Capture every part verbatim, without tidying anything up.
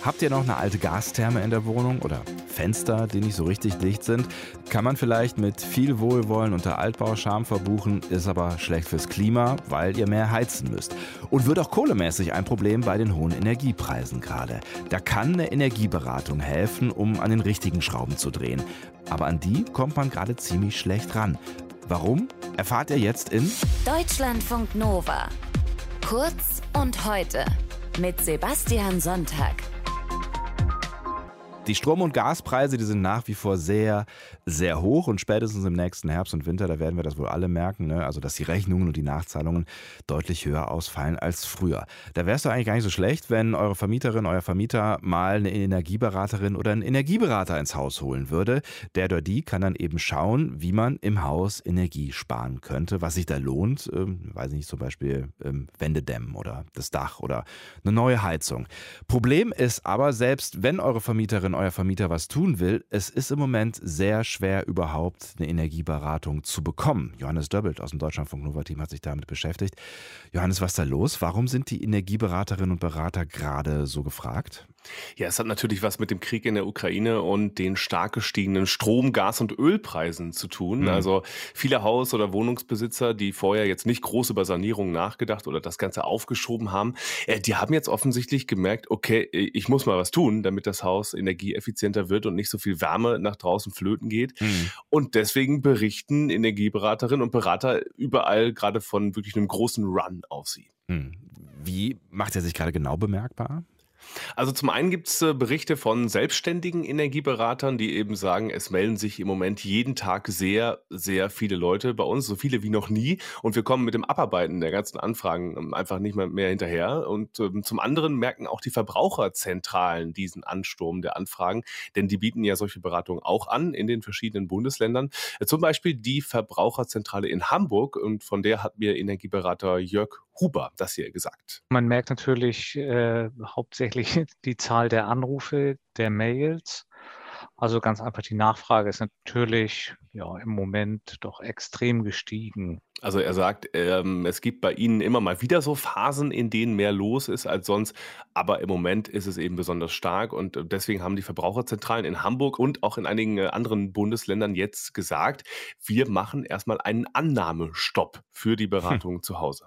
Habt ihr noch eine alte Gastherme in der Wohnung oder Fenster, die nicht so richtig dicht sind? Kann man vielleicht mit viel Wohlwollen unter Altbauscham verbuchen, ist aber schlecht fürs Klima, weil ihr mehr heizen müsst. Und wird auch kohlemäßig ein Problem bei den hohen Energiepreisen gerade. Da kann eine Energieberatung helfen, um an den richtigen Schrauben zu drehen. Aber an die kommt man gerade ziemlich schlecht ran. Warum? Erfahrt ihr jetzt in Deutschlandfunk Nova. Kurz und heute mit Sebastian Sonntag. Die Strom- und Gaspreise, die sind nach wie vor sehr, sehr hoch und spätestens im nächsten Herbst und Winter, da werden wir das wohl alle merken, ne? Also dass die Rechnungen und die Nachzahlungen deutlich höher ausfallen als früher. Da wäre es doch eigentlich gar nicht so schlecht, wenn eure Vermieterin, euer Vermieter mal eine Energieberaterin oder einen Energieberater ins Haus holen würde. Der oder die kann dann eben schauen, wie man im Haus Energie sparen könnte, was sich da lohnt. Ähm, weiß ich nicht, zum Beispiel ähm, Wände dämmen oder das Dach oder eine neue Heizung. Problem ist aber, selbst wenn eure Vermieterin, euer Vermieter was tun will, es ist im Moment sehr schwer, überhaupt eine Energieberatung zu bekommen. Johannes Döbbelt aus dem Deutschlandfunk Nova-Team hat sich damit beschäftigt. Johannes, was ist da los? Warum sind die Energieberaterinnen und Berater gerade so gefragt? Ja, es hat natürlich was mit dem Krieg in der Ukraine und den stark gestiegenen Strom-, Gas- und Ölpreisen zu tun. Mhm. Also viele Haus- oder Wohnungsbesitzer, die vorher jetzt nicht groß über Sanierung nachgedacht oder das Ganze aufgeschoben haben, äh, die haben jetzt offensichtlich gemerkt, okay, ich muss mal was tun, damit das Haus energieeffizienter wird und nicht so viel Wärme nach draußen flöten geht. Mhm. Und deswegen berichten Energieberaterinnen und Berater überall gerade von wirklich einem großen Run auf sie. Mhm. Wie macht er sich gerade genau bemerkbar? Also zum einen gibt es äh, Berichte von selbstständigen Energieberatern, die eben sagen, es melden sich im Moment jeden Tag sehr, sehr viele Leute bei uns, so viele wie noch nie. Und wir kommen mit dem Abarbeiten der ganzen Anfragen ähm, einfach nicht mehr, mehr hinterher. Und ähm, zum anderen merken auch die Verbraucherzentralen diesen Ansturm der Anfragen, denn die bieten ja solche Beratungen auch an in den verschiedenen Bundesländern. Äh, zum Beispiel die Verbraucherzentrale in Hamburg, und von der hat mir Energieberater Jörg Huber das hier gesagt. Man merkt natürlich äh, hauptsächlich die Zahl der Anrufe, der Mails. Also ganz einfach, die Nachfrage ist natürlich ja, im Moment doch extrem gestiegen. Also er sagt, ähm, es gibt bei ihnen immer mal wieder so Phasen, in denen mehr los ist als sonst, aber im Moment ist es eben besonders stark und äh, deswegen haben die Verbraucherzentralen in Hamburg und auch in einigen äh, anderen Bundesländern jetzt gesagt, wir machen erstmal einen Annahmestopp für die Beratung zu Hause.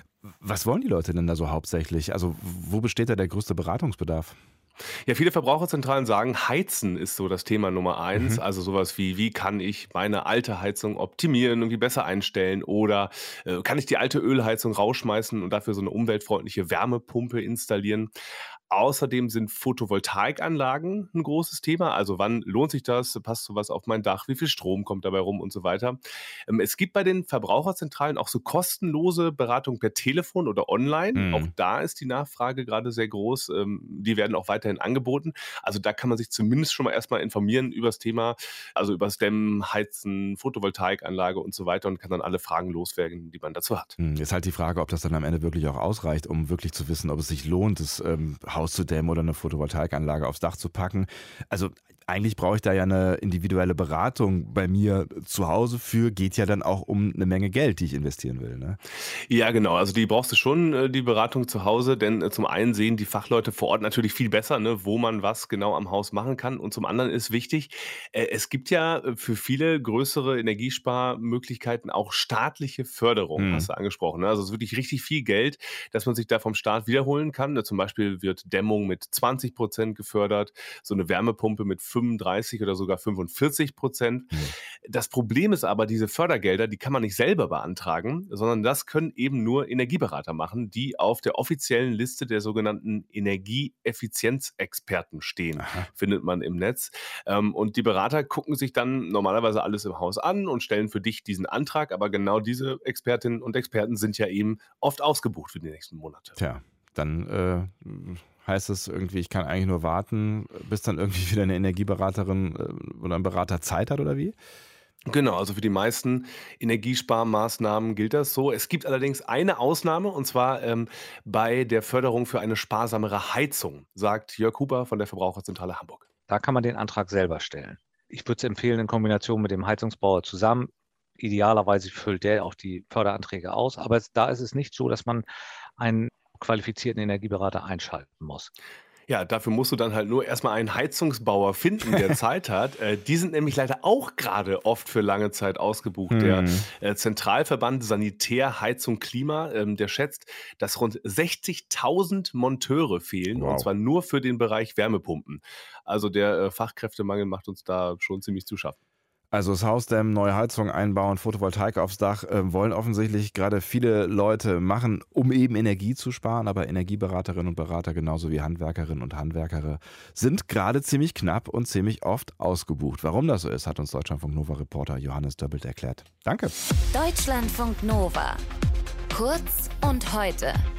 Was wollen die Leute denn da so hauptsächlich? Also wo besteht da der größte Beratungsbedarf? Ja, viele Verbraucherzentralen sagen, Heizen ist so das Thema Nummer eins. Mhm. Also sowas wie, wie kann ich meine alte Heizung optimieren, irgendwie besser einstellen oder äh, kann ich die alte Ölheizung rausschmeißen und dafür so eine umweltfreundliche Wärmepumpe installieren. Außerdem sind Photovoltaikanlagen ein großes Thema. Also wann lohnt sich das? Passt sowas auf mein Dach? Wie viel Strom kommt dabei rum und so weiter? Ähm, Es gibt bei den Verbraucherzentralen auch so kostenlose Beratung per Telefon oder online. Auch Mhm. da ist die Nachfrage gerade sehr groß. Ähm, Die werden auch weiterhin angeboten. Also da kann man sich zumindest schon mal erstmal informieren über das Thema, also über das Dämmen, Heizen, Photovoltaikanlage und so weiter und kann dann alle Fragen loswerden, die man dazu hat. Hm, Ist halt die Frage, ob das dann am Ende wirklich auch ausreicht, um wirklich zu wissen, ob es sich lohnt, das ähm, Haus zu dämmen oder eine Photovoltaikanlage aufs Dach zu packen. Also eigentlich brauche ich da ja eine individuelle Beratung bei mir zu Hause für. Geht ja dann auch um eine Menge Geld, die ich investieren will. Ne? Ja, genau. Also die brauchst du schon, äh, die Beratung zu Hause, denn äh, zum einen sehen die Fachleute vor Ort natürlich viel besser, ne, wo man was genau am Haus machen kann. Und zum anderen ist wichtig, äh, es gibt ja äh, für viele größere Energiesparmöglichkeiten auch staatliche Förderung, Hm. hast du angesprochen. Ne? Also es ist wirklich richtig viel Geld, dass man sich da vom Staat wiederholen kann. Ne? Zum Beispiel wird Dämmung mit zwanzig Prozent gefördert, so eine Wärmepumpe mit fünfunddreißig oder sogar fünfundvierzig Prozent. Hm. Das Problem ist aber, diese Fördergelder, die kann man nicht selber beantragen, sondern das können eben nur Energieberater machen, die auf der offiziellen Liste der sogenannten Energieeffizienzexperten stehen, Aha. findet man im Netz. Ähm, Und die Berater gucken sich dann normalerweise alles im Haus an und stellen für dich diesen Antrag, aber genau diese Expertinnen und Experten sind ja eben oft ausgebucht für die nächsten Monate. Tja, dann äh, heißt es irgendwie, ich kann eigentlich nur warten, bis dann irgendwie wieder eine Energieberaterin äh, oder ein Berater Zeit hat oder wie? Genau, also für die meisten Energiesparmaßnahmen gilt das so. Es gibt allerdings eine Ausnahme, und zwar ähm, bei der Förderung für eine sparsamere Heizung, sagt Jörg Huber von der Verbraucherzentrale Hamburg. Da kann man den Antrag selber stellen. Ich würde es empfehlen, in Kombination mit dem Heizungsbauer zusammen. Idealerweise füllt der auch die Förderanträge aus. Aber es, da ist es nicht so, dass man einen qualifizierten Energieberater einschalten muss. Ja, dafür musst du dann halt nur erstmal einen Heizungsbauer finden, der Zeit hat. Äh, die sind nämlich leider auch gerade oft für lange Zeit ausgebucht. Der Hm. äh, Zentralverband Sanitär, Heizung, Klima, ähm, der schätzt, dass rund sechzigtausend Monteure fehlen, und Wow. zwar nur für den Bereich Wärmepumpen. Also der äh, Fachkräftemangel macht uns da schon ziemlich zu schaffen. Also das Haus dämmen, neue Heizung einbauen, Photovoltaik aufs Dach, äh, wollen offensichtlich gerade viele Leute machen, um eben Energie zu sparen. Aber Energieberaterinnen und Berater, genauso wie Handwerkerinnen und Handwerker, sind gerade ziemlich knapp und ziemlich oft ausgebucht. Warum das so ist, hat uns Deutschlandfunk Nova-Reporter Johannes Döbbelt erklärt. Danke. Deutschlandfunk Nova. Kurz und heute.